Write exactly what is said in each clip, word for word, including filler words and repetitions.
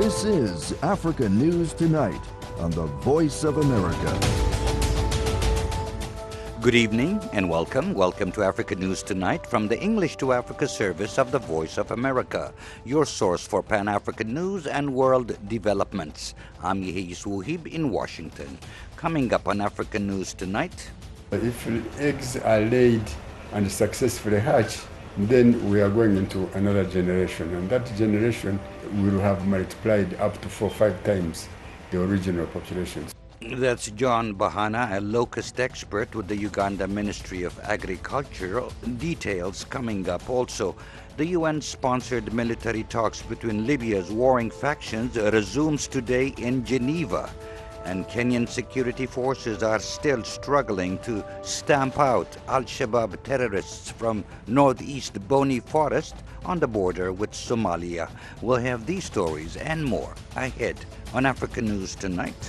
This is Africa News Tonight on the Voice of America. Good evening and welcome. Welcome to Africa News Tonight from the English to Africa service of the Voice of America, your source for Pan-African news and world developments. I'm Yehis Wuhib in Washington. Coming up on Africa News Tonight. If eggs are laid and successfully hatch, then we are going into another generation, and that generation will have multiplied up to four or five times the original populations. That's John Bahana, a locust expert with the Uganda Ministry of Agriculture. Details coming up. Also, the U N-sponsored military talks between Libya's warring factions resumes today in Geneva. And Kenyan security forces are still struggling to stamp out Al-Shabaab terrorists from northeast Boni Forest on the border with Somalia. We'll have these stories and more ahead on Africa News Tonight.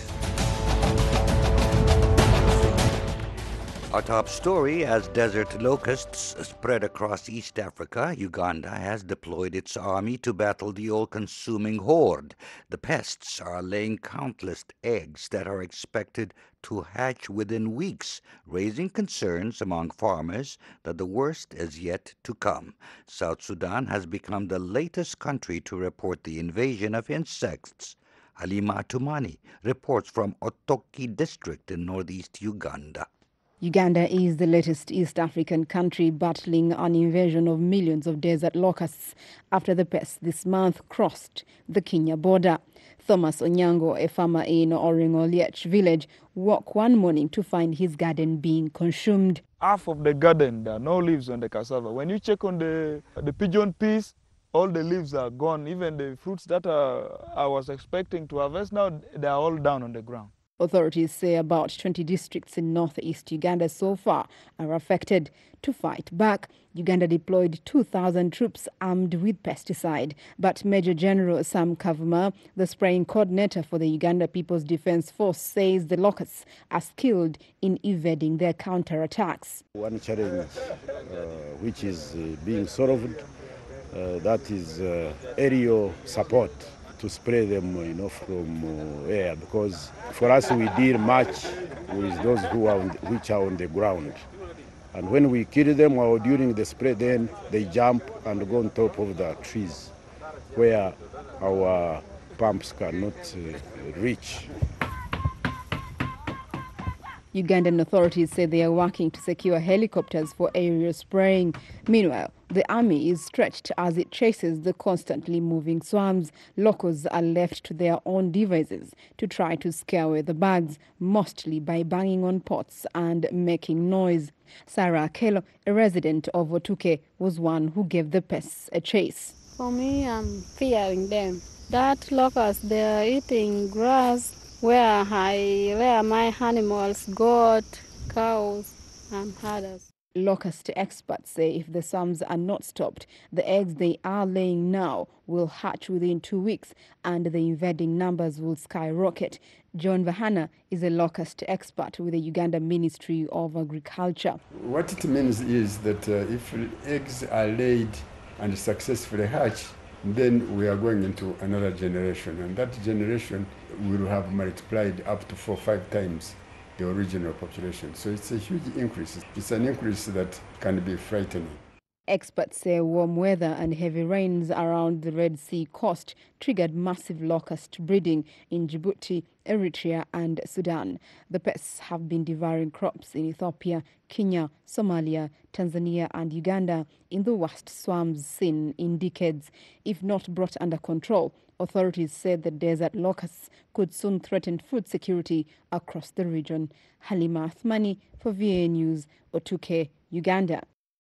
Our top story: as desert locusts spread across East Africa, Uganda has deployed its army to battle the all-consuming horde. The pests are laying countless eggs that are expected to hatch within weeks, raising concerns among farmers that the worst is yet to come. South Sudan has become the latest country to report the invasion of insects. Halima Tumani reports from Otoki district in northeast Uganda. Uganda is the latest East African country battling an invasion of millions of desert locusts after the pests this month crossed the Kenya border. Thomas Onyango, a farmer in Oringoliech village, woke one morning to find his garden being consumed. Half of the garden, there are no leaves on the cassava. When you check on the, the pigeon peas, all the leaves are gone. Even the fruits that uh, I was expecting to harvest now, they are all down on the ground. Authorities say about twenty districts in northeast Uganda so far are affected. To fight back, Uganda deployed two thousand troops armed with pesticide. But Major General Sam Kavuma, the spraying coordinator for the Uganda People's Defense Force, says the locusts are skilled in evading their counterattacks. One challenge uh, which is uh, being solved, uh, that is uh, aerial support to spray them, you know, from uh, air, because for us we deal much with those who are on, which are on the ground, and when we kill them or during the spray, then they jump and go on top of the trees where our pumps cannot uh, reach. Ugandan authorities say they are working to secure helicopters for aerial spraying. Meanwhile, the army is stretched as it chases the constantly moving swarms. Locals are left to their own devices to try to scare away the bugs, mostly by banging on pots and making noise. Sarah Kello, a resident of Otuke, was one who gave the pests a chase. For me, I'm fearing them. That locusts, they're eating grass where I, where my animals, goat, cows, and others. Locust experts say if the swarms are not stopped, the eggs they are laying now will hatch within two weeks and the invading numbers will skyrocket. John Bahana is a locust expert with the Uganda Ministry of Agriculture. What it means is that uh, if eggs are laid and successfully hatch, then we are going into another generation, and that generation will have multiplied up to four or five times the original population. So it's a huge increase. It's an increase that can be frightening. Experts say warm weather and heavy rains around the Red Sea coast triggered massive locust breeding in Djibouti, Eritrea and Sudan. The pests have been devouring crops in Ethiopia, Kenya, Somalia, Tanzania and Uganda in the worst swarms seen in decades. If not brought under control, authorities said the desert locusts could soon threaten food security across the region. Halima Athmani for V A News, Otuke, Uganda.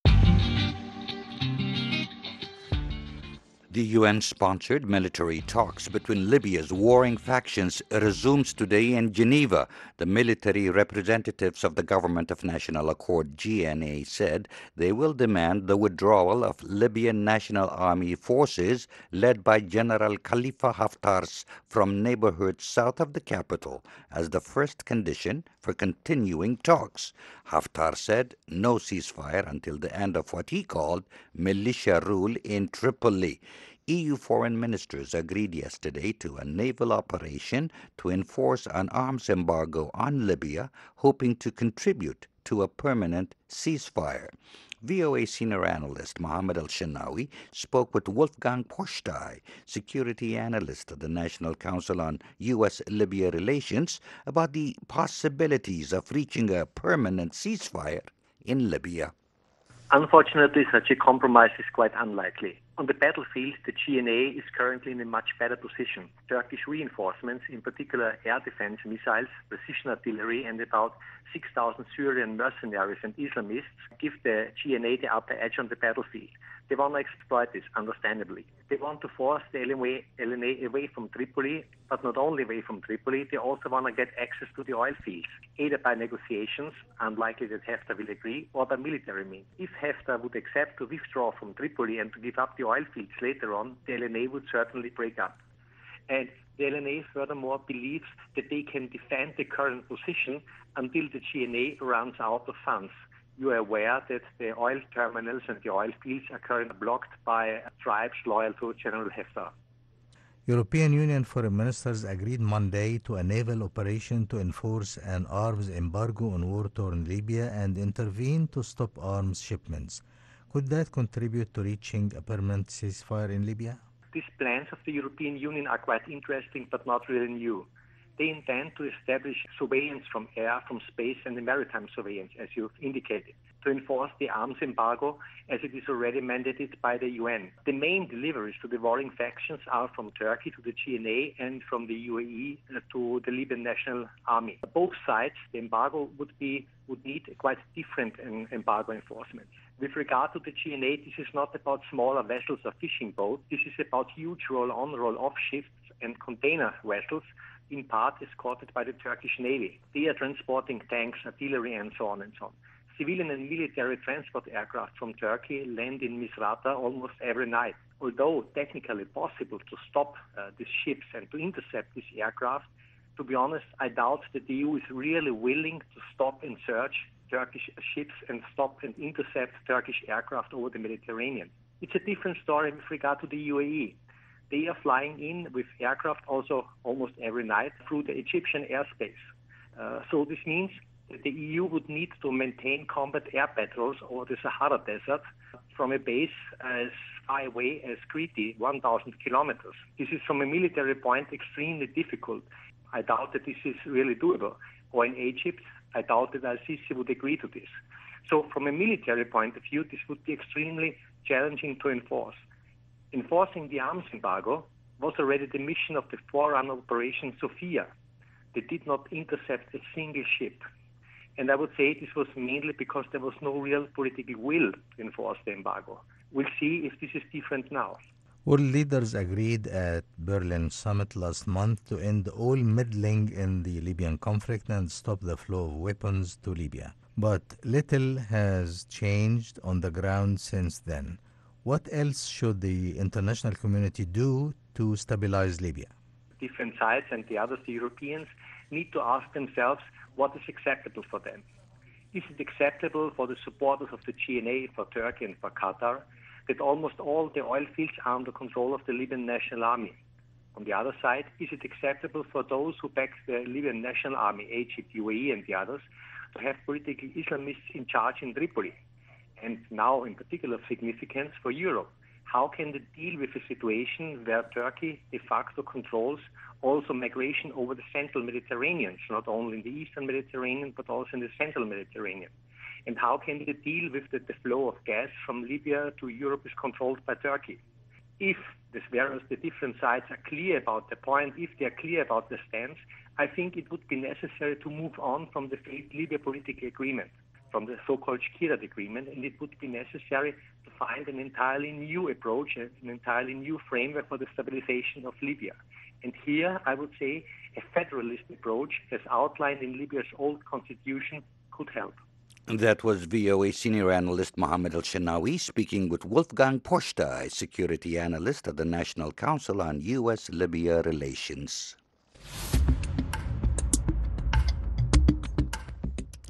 The U N-sponsored military talks between Libya's warring factions resumes today in Geneva. The military representatives of the Government of National Accord, G N A, said they will demand the withdrawal of Libyan National Army forces led by General Khalifa Haftar from neighborhoods south of the capital as the first condition for continuing talks. Haftar said no ceasefire until the end of what he called militia rule in Tripoli. E U foreign ministers agreed yesterday to a naval operation to enforce an arms embargo on Libya, hoping to contribute to a permanent ceasefire. V O A senior analyst Mohammed Al-Shenawi spoke with Wolfgang Postai, security analyst of the National Council on U S Libya Relations, about the possibilities of reaching a permanent ceasefire in Libya. Unfortunately, such a compromise is quite unlikely. On the battlefield, the G N A is currently in a much better position. Turkish reinforcements, in particular air defense missiles, precision artillery, and about six thousand Syrian mercenaries and Islamists give the G N A the upper edge on the battlefield. They want to exploit this, understandably. They want to force the L N A away from Tripoli, but not only away from Tripoli, they also want to get access to the oil fields, either by negotiations, unlikely that Haftar will agree, or by military means. If Haftar would accept to withdraw from Tripoli and to give up the oil fields later on, the L N A would certainly break up. And the L N A furthermore believes that they can defend the current position until the G N A runs out of funds. You are aware that the oil terminals and the oil fields are currently blocked by tribes loyal to General Haftar. European Union foreign ministers agreed Monday to a naval operation to enforce an arms embargo on war-torn Libya and intervene to stop arms shipments. Could that contribute to reaching a permanent ceasefire in Libya? These plans of the European Union are quite interesting but not really new. They intend to establish surveillance from air, from space, and the maritime surveillance, as you've indicated, to enforce the arms embargo as it is already mandated by the U N. The main deliveries to the warring factions are from Turkey to the G N A and from the U A E to the Libyan National Army. Both sides, the embargo would be would need a quite different embargo enforcement. With regard to the G N A, this is not about smaller vessels or fishing boats. This is about huge roll-on, roll-off ships and container vessels, in part escorted by the Turkish Navy. They are transporting tanks, artillery, and so on and so on. Civilian and military transport aircraft from Turkey land in Misrata almost every night. Although technically possible to stop uh, these ships and to intercept these aircraft, to be honest, I doubt that the E U is really willing to stop and search Turkish ships and stop and intercept Turkish aircraft over the Mediterranean. It's a different story with regard to the U A E. They are flying in with aircraft also almost every night through the Egyptian airspace. Uh, so this means that the E U would need to maintain combat air patrols over the Sahara Desert from a base as far away as Crete, one thousand kilometers. This is from a military point extremely difficult. I doubt that this is really doable. Or in Egypt, I doubt that Al-Sisi would agree to this. So from a military point of view, this would be extremely challenging to enforce. Enforcing the arms embargo was already the mission of the forerunner Operation Sophia. They did not intercept a single ship. And I would say this was mainly because there was no real political will to enforce the embargo. We'll see if this is different now. World leaders agreed at Berlin summit last month to end all meddling in the Libyan conflict and stop the flow of weapons to Libya. But little has changed on the ground since then. What else should the international community do to stabilize Libya? Different sides and the others, the Europeans, need to ask themselves what is acceptable for them. Is it acceptable for the supporters of the G N A, for Turkey and for Qatar, that almost all the oil fields are under control of the Libyan National Army? On the other side, is it acceptable for those who back the Libyan National Army, Egypt, U A E and the others, to have political Islamists in charge in Tripoli? And now, in particular, of significance for Europe. How can they deal with a situation where Turkey de facto controls also migration over the central Mediterranean, not only in the eastern Mediterranean, but also in the central Mediterranean? And how can they deal with the, the flow of gas from Libya to Europe is controlled by Turkey? If the whereas the different sides are clear about the point, if they are clear about the stance, I think it would be necessary to move on from the failed Libya political agreement, from the so-called Skhirat agreement, and it would be necessary to find an entirely new approach, an entirely new framework for the stabilization of Libya. And here, I would say, a federalist approach, as outlined in Libya's old constitution, could help. That was V O A senior analyst Mohammed Al-Shenawi speaking with Wolfgang Postai, security analyst of the National Council on U S Libya Relations.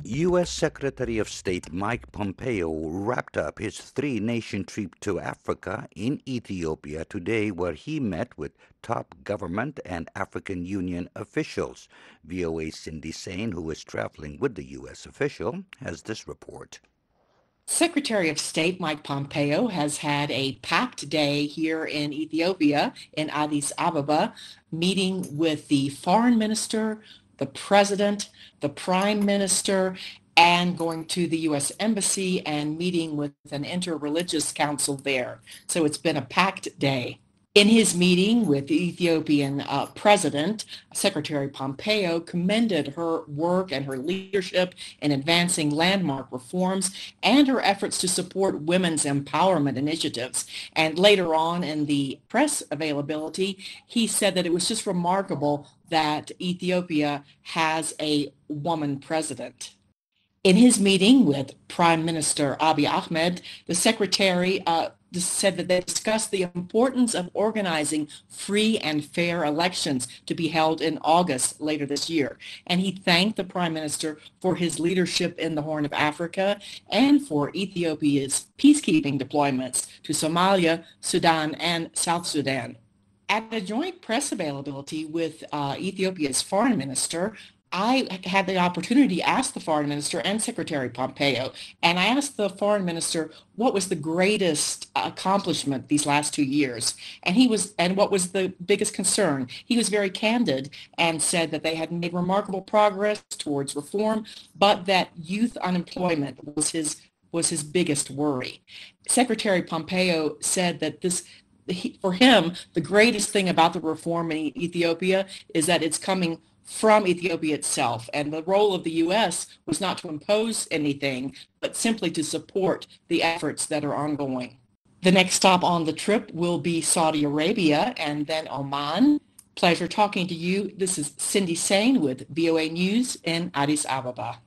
U S Secretary of State Mike Pompeo wrapped up his three-nation trip to Africa in Ethiopia today, where he met with top government and African Union officials. V O A's Cindy Sain, who is traveling with the U S official, has this report. Secretary of State Mike Pompeo has had a packed day here in Ethiopia, in Addis Ababa, meeting with the foreign minister, the president, the prime minister, and going to the U S Embassy and meeting with an interreligious council there. So it's been a packed day. In his meeting with the Ethiopian uh, president, Secretary Pompeo commended her work and her leadership in advancing landmark reforms and her efforts to support women's empowerment initiatives. And later on in the press availability, he said that it was just remarkable that Ethiopia has a woman president. In his meeting with Prime Minister Abiy Ahmed, the secretary uh, said that they discussed the importance of organizing free and fair elections to be held in August later this year. And he thanked the Prime Minister for his leadership in the Horn of Africa and for Ethiopia's peacekeeping deployments to Somalia, Sudan, and South Sudan. At a joint press availability with uh, Ethiopia's foreign minister, I had the opportunity to ask the foreign minister and Secretary Pompeo, and I asked the foreign minister what was the greatest accomplishment these last two years, and he was, and what was the biggest concern. He was very candid and said that they had made remarkable progress towards reform, but that youth unemployment was his was his biggest worry. Secretary Pompeo said that this. He, for him, the greatest thing about the reform in Ethiopia is that it's coming from Ethiopia itself, and the role of the U S was not to impose anything, but simply to support the efforts that are ongoing. The next stop on the trip will be Saudi Arabia and then Oman. Pleasure talking to you. This is Cindy Sain with V O A News in Addis Ababa.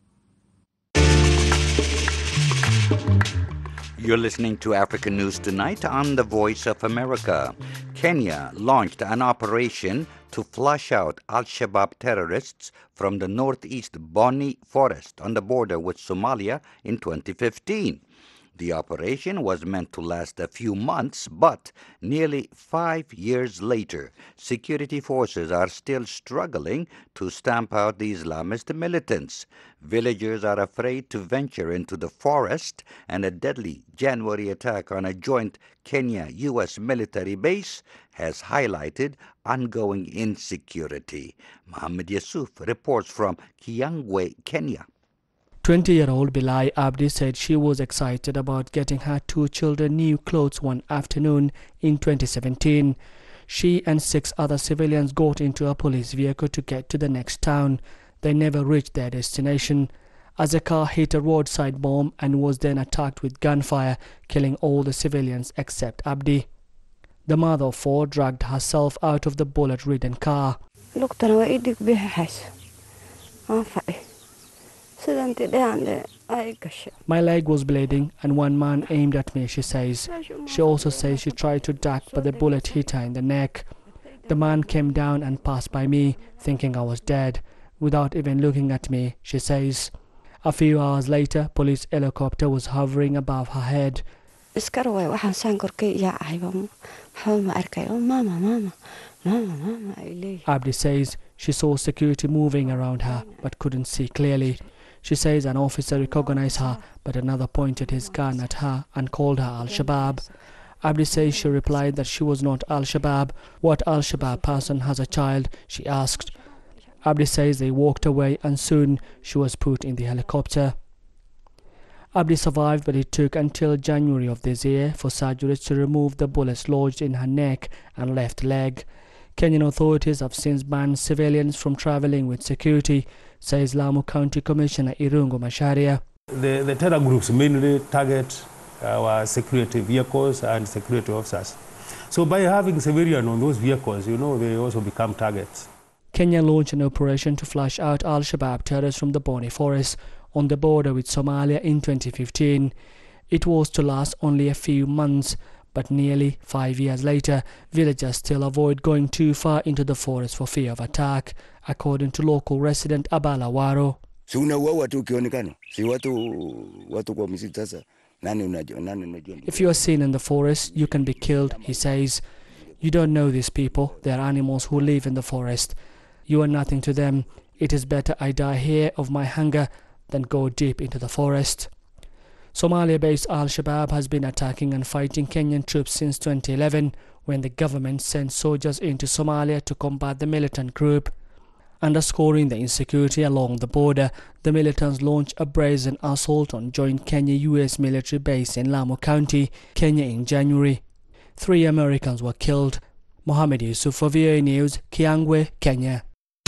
You're listening to African News Tonight on the Voice of America. Kenya launched an operation to flush out Al-Shabaab terrorists from the northeast Boni forest on the border with Somalia in twenty fifteen. The operation was meant to last a few months, but nearly five years later, security forces are still struggling to stamp out the Islamist militants. Villagers are afraid to venture into the forest, and a deadly January attack on a joint Kenya-U S military base has highlighted ongoing insecurity. Mohammed Yusuf reports from Kiangwe, Kenya. twenty-year-old Bilai Abdi said she was excited about getting her two children new clothes one afternoon in twenty seventeen. She and six other civilians got into a police vehicle to get to the next town. They never reached their destination, as a car hit a roadside bomb and was then attacked with gunfire, killing all the civilians except Abdi. The mother of four dragged herself out of the bullet-ridden car. My leg was bleeding and one man aimed at me, she says. She also says she tried to duck, but the bullet hit her in the neck. The man came down and passed by me, thinking I was dead, without even looking at me, she says. A few hours later, police helicopter was hovering above her head. Abdi says she saw security moving around her, but couldn't see clearly. She says an officer recognized her, but another pointed his gun at her and called her Al-Shabaab. Abdi says she replied that she was not Al-Shabaab. What Al-Shabaab person has a child, she asked. Abdi says they walked away and soon she was put in the helicopter. Abdi survived, but it took until January of this year for surgeries to remove the bullets lodged in her neck and left leg. Kenyan authorities have since banned civilians from traveling with security, says Lamu County Commissioner Irungu Masharia. The, the terror groups mainly target our security vehicles and security officers. So by having civilians on those vehicles, you know, they also become targets. Kenya launched an operation to flush out Al-Shabaab terrorists from the Boni forest on the border with Somalia in twenty fifteen. It was to last only a few months, but nearly five years later, villagers still avoid going too far into the forest for fear of attack, according to local resident Abala Waro. Si unauawa tu ukionekana. Si watu watu kwa msitu sasa. Nani unajua nani unajua? If you are seen in the forest, you can be killed, he says. You don't know these people. They are animals who live in the forest. You are nothing to them. It is better I die here of my hunger than go deep into the forest. Somalia-based Al-Shabaab has been attacking and fighting Kenyan troops since twenty eleven, when the government sent soldiers into Somalia to combat the militant group. Underscoring the insecurity along the border, the militants launched a brazen assault on joint Kenya-U S military base in Lamu County, Kenya in January. Three Americans were killed. Mohamed Yusuf for V O A News, Kiangwe, Kenya.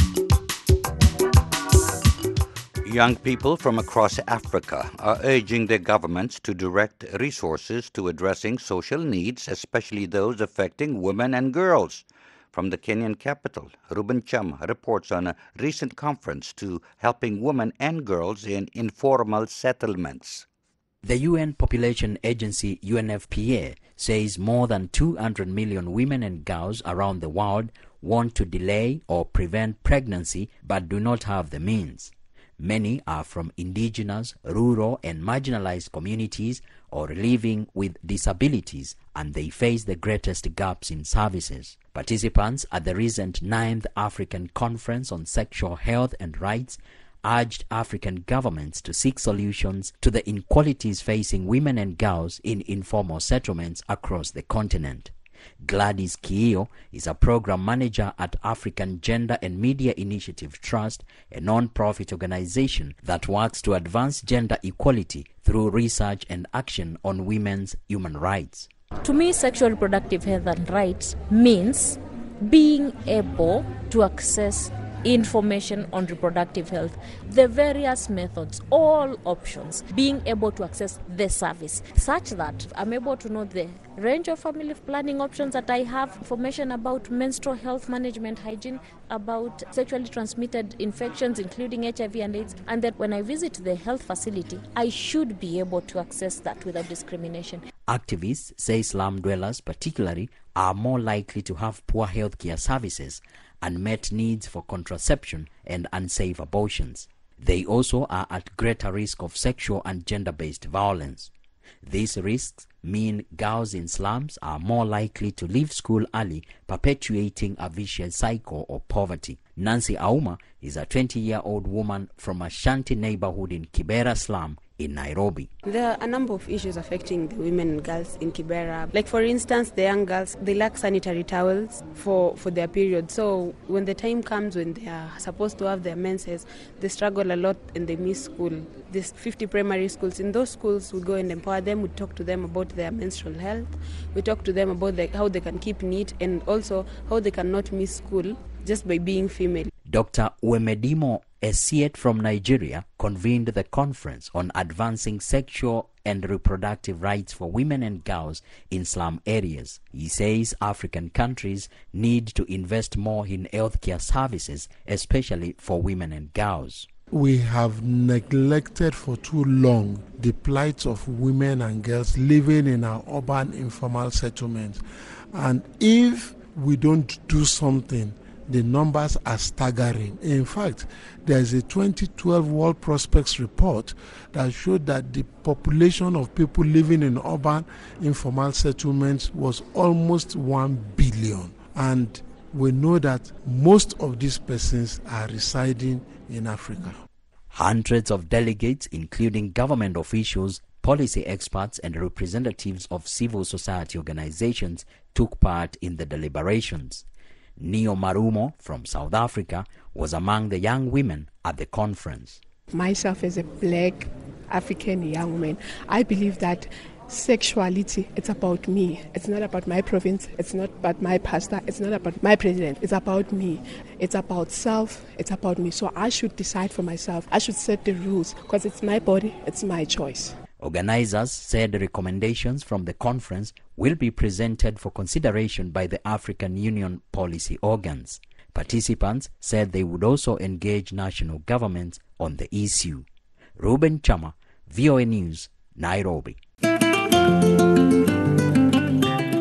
Young people from across Africa are urging their governments to direct resources to addressing social needs, especially those affecting women and girls. From the Kenyan capital, Ruben Cham reports on a recent conference to helping women and girls in informal settlements. The U N Population Agency U N F P A says more than two hundred million women and girls around the world want to delay or prevent pregnancy but do not have the means. Many are from indigenous, rural and marginalized communities or living with disabilities, and they face the greatest gaps in services. Participants at the recent ninth African Conference on Sexual Health and Rights urged African governments to seek solutions to the inequalities facing women and girls in informal settlements across the continent. Gladys Kiio is a program manager at African Gender and Media Initiative Trust, a non-profit organization that works to advance gender equality through research and action on women's human rights. To me, sexual reproductive health and rights means being able to access information on reproductive health, the various methods, all options, being able to access the service such that I'm able to know the range of family planning options that I have, information about menstrual health management, hygiene, about sexually transmitted infections including H I V and AIDS, and that when I visit the health facility, I should be able to access that without discrimination. Activists say slum dwellers particularly are more likely to have poor healthcare services, unmet needs for contraception and unsafe abortions. They also are at greater risk of sexual and gender-based violence. These risks mean girls in slums are more likely to leave school early, perpetuating a vicious cycle of poverty. Nancy Auma is a twenty-year-old woman from a shanty neighborhood in Kibera slum in Nairobi. There are a number of issues affecting the women and girls in Kibera. Like for instance, the young girls, they lack sanitary towels for, for their period. So when the time comes when they are supposed to have their menses, they struggle a lot and they miss school. There's fifty primary schools. In those schools, we go and empower them. We talk to them about their menstrual health. We talk to them about the, how they can keep neat and also how they cannot miss school just by being female. Doctor Uemedimo Esiet from Nigeria convened the conference on advancing sexual and reproductive rights for women and girls in slum areas. He says African countries need to invest more in healthcare services, especially for women and girls. We have neglected for too long the plight of women and girls living in our urban informal settlements. And if we don't do something, the numbers are staggering. In fact, there is a twenty twelve World Prospects report that showed that the population of people living in urban informal settlements was almost one billion. And we know that most of these persons are residing in Africa. Hundreds of delegates, including government officials, policy experts, and representatives of civil society organizations, took part in the deliberations. Neo Marumo from South Africa was among the young women at the conference. Myself as a black African young woman, I believe that sexuality, it's about me. It's not about my province. It's not about my pastor. It's not about my president. It's about me. It's about self. It's about me. So I should decide for myself. I should set the rules because it's my body. It's my choice. Organizers said recommendations from the conference will be presented for consideration by the African Union policy organs. Participants said they would also engage national governments on the issue. Ruben Chama, V O A News, Nairobi. The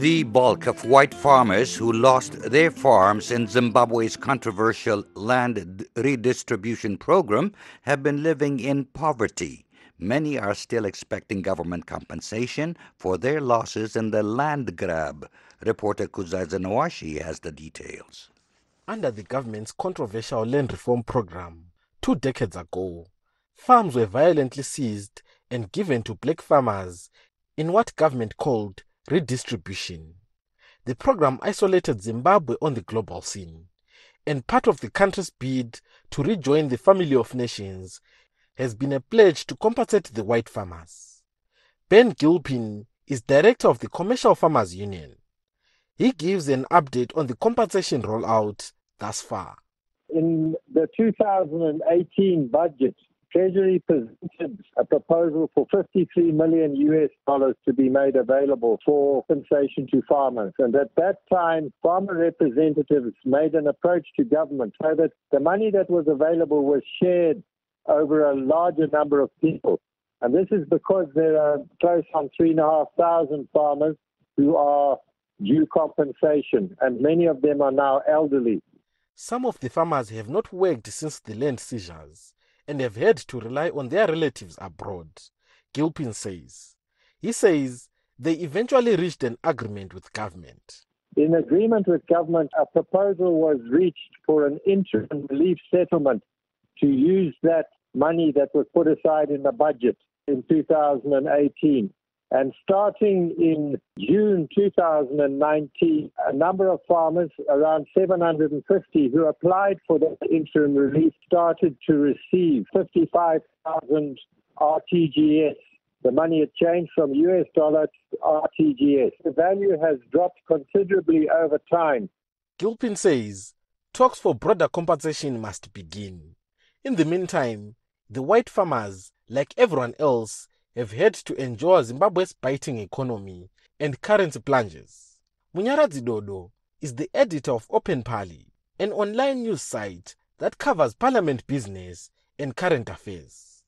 The bulk of white farmers who lost their farms in Zimbabwe's controversial land redistribution program have been living in poverty. Many are still expecting government compensation for their losses in the land grab. Reporter Kuzaisa Nawashi has the details. Under the government's controversial land reform program, two decades ago, farms were violently seized and given to black farmers in what government called redistribution. The program isolated Zimbabwe on the global scene, and part of the country's bid to rejoin the family of nations has been a pledge to compensate the white farmers. Ben Gilpin is director of the Commercial Farmers Union. He gives an update on the compensation rollout thus far. In the two thousand eighteen budget, Treasury presented a proposal for fifty-three million U S dollars to be made available for compensation to farmers. And at that time, farmer representatives made an approach to government so that the money that was available was shared over a larger number of people. And this is because there are close on three and a half thousand farmers who are due compensation, and many of them are now elderly. Some of the farmers have not worked since the land seizures and have had to rely on their relatives abroad, Gilpin says. He says they eventually reached an agreement with government. In agreement with government, a proposal was reached for an interim relief settlement to use that money that was put aside in the budget in two thousand eighteen. And starting in June two thousand nineteen, a number of farmers, around seven hundred fifty, who applied for the interim relief started to receive fifty-five thousand R T G S. The money had changed from U S dollar to R T G S. The value has dropped considerably over time. Gilpin says talks for broader compensation must begin. In the meantime, the white farmers, like everyone else, have had to endure Zimbabwe's biting economy and currency plunges. Munyaradzi Dodo is the editor of Open Parley, an online news site that covers parliament business and current affairs.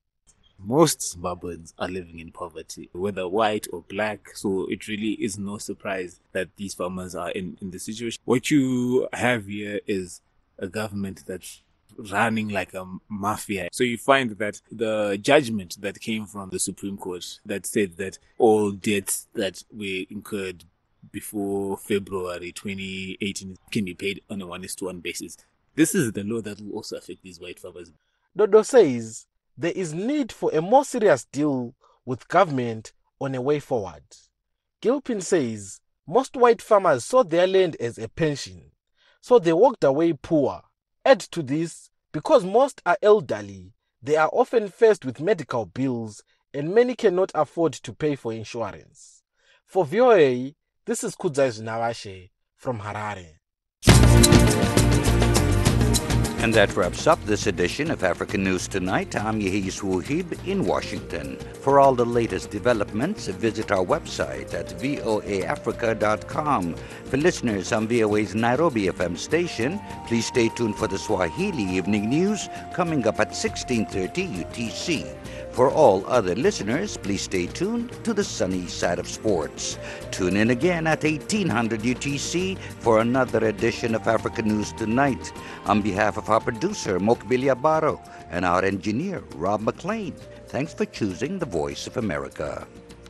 Most Zimbabweans are living in poverty, whether white or black, so it really is no surprise that these farmers are in, in the situation. What you have here is a government that's running like a mafia. So you find that the judgment that came from the Supreme Court that said that all debts that were incurred before February twenty eighteen can be paid on a one-is-to-one basis. This is the law that will also affect these white farmers. Dodo says there is need for a more serious deal with government on a way forward. Gilpin says most white farmers saw their land as a pension, so they walked away poor. Add to this, because most are elderly, they are often faced with medical bills and many cannot afford to pay for insurance. For V O A, this is Kuzaisa Nawashi from Harare. And that wraps up this edition of African News Tonight. I'm Yehis Wuhib in Washington. For all the latest developments, visit our website at V O A Africa dot com. For listeners on V O A's Nairobi F M station, please stay tuned for the Swahili Evening News coming up at sixteen thirty U T C. For all other listeners, please stay tuned to the sunny side of sports. Tune in again at eighteen hundred U T C for another edition of African News Tonight. On behalf of our producer, Mokbilia Baro, and our engineer, Rob McLean, thanks for choosing the Voice of America.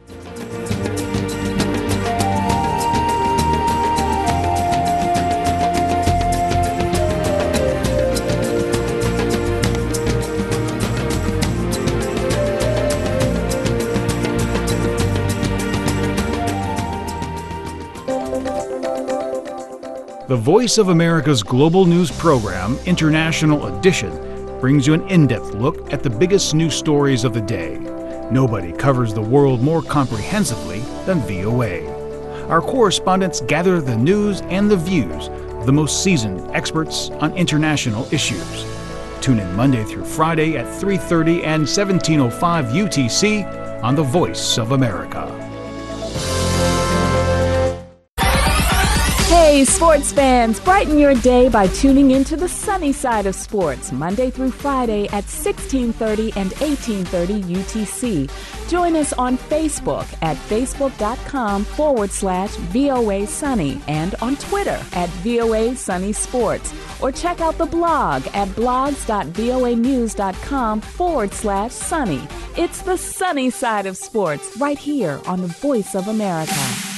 The Voice of America's global news program, International Edition, brings you an in-depth look at the biggest news stories of the day. Nobody covers the world more comprehensively than V O A. Our correspondents gather the news and the views of the most seasoned experts on international issues. Tune in Monday through Friday at three thirty and seventeen oh five U T C on The Voice of America. Hey, Hey, sports fans, brighten your day by tuning into the sunny side of sports, Monday through Friday at sixteen thirty and eighteen thirty U T C. Join us on Facebook at facebook.com forward slash VOA Sunny and on Twitter at VOA Sunny Sports. Or check out the blog at blogs.voanews.com forward slash sunny. It's the sunny side of sports right here on the Voice of America.